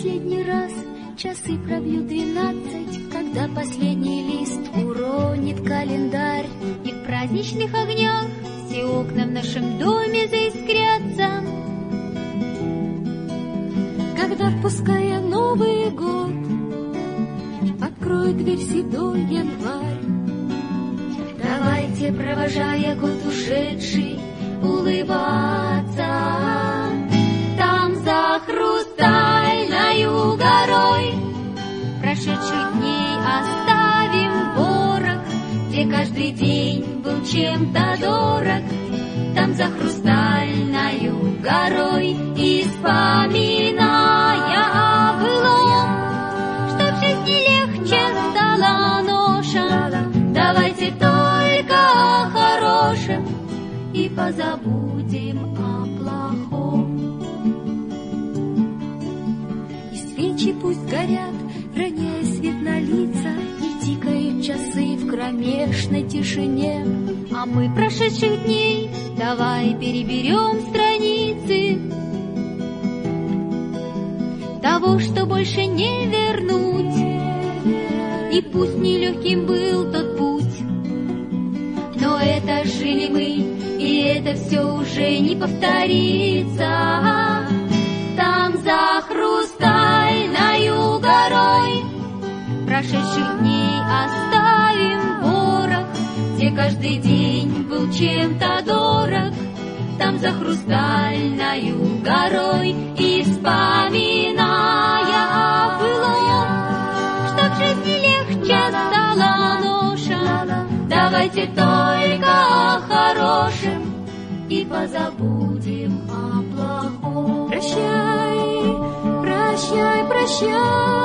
последний раз часы пробьют 12, когда последний лист уронит календарь, и в праздничных огнях все окна в нашем доме заискрятся. Когда, впуская Новый год, откроет дверь седой январь, давайте, провожая год ушедший, улыбаться. Там за хрустальною горой прошедших дней оставим ворог, где каждый день был чем-то дорог. Там за хрустальною горой, и вспоминая о былом, что в жизни легче стала ноша, давайте только о хорошем и позабудем о плохом. И свечи пусть горят, роняя свет на лица, и тикают часы в кромешной тишине. А мы прошедших дней давай переберем страницы того, что больше не вернуть. И пусть нелегким был тот путь, но это жили мы, и это все уже не повторится. Там за хрустальною горой прошедших дней оставим ворох, где каждый день был чем-то дорог. Там за хрустальною горой, и вспоминая о былом, что в жизни легче стала ноша, давайте только о хорошем и позабудем о плохом. Прощай, прощай, прощай.